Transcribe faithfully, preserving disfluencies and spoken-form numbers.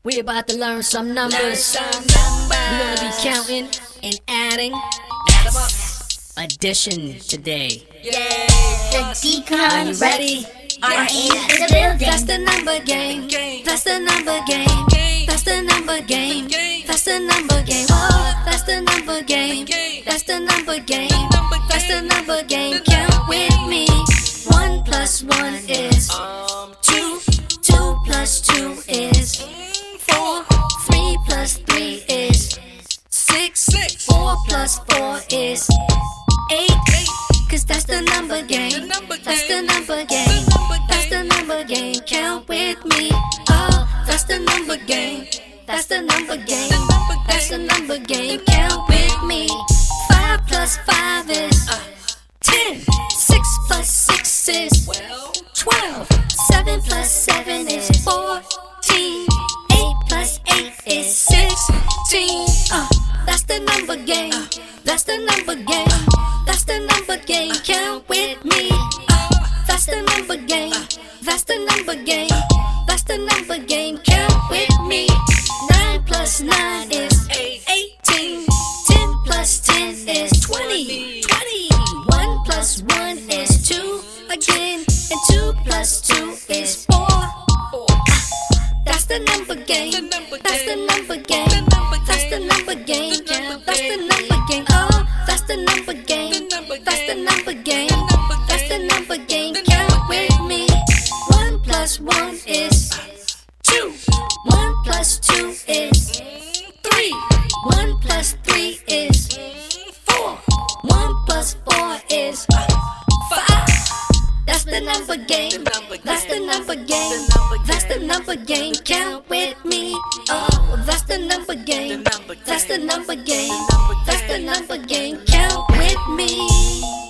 We're about to learn some numbers. Learn some numbers. We're gonna be counting and adding. Add 'em up. Addition today. Yay. The decon Are you ready? are in the building. That's the number game. That's the number game. That's the number game. That's the number game. Oh, that's the number game. That's the number game. That's the number game. Count with me. One plus one is Um, two. Two plus two is four. Three plus three is six. Four plus four is eight. Cause that's the number game. That's the number game. That's the number game. Count with me. Oh, that's the number game. That's the number game. That's the number game. Count with me. Five plus five is ten. Six plus six is well, twelve. Seven plus seven is fourteen. Eight plus eight is sixteen. Uh, that's the number game. That's the number game. That's the number game. Count with me. Uh, that's the number game. That's the number game. That's the number game. Count with me. Nine plus nine is eighteen. Ten plus ten is twenty. Twenty. One plus one is two again. And two plus two is four. That's the number game. That's the number game. That's the number game. That's the number game. Oh, that's the number game. That's the number game. That's the number game. Count with me. One plus one is two. One plus two is three. One plus three is four. One plus four is five. That's the number game. That's the number game. That's the number game. Count with me. Oh, that's the number game. That's the number game. That's the number game. Count with me.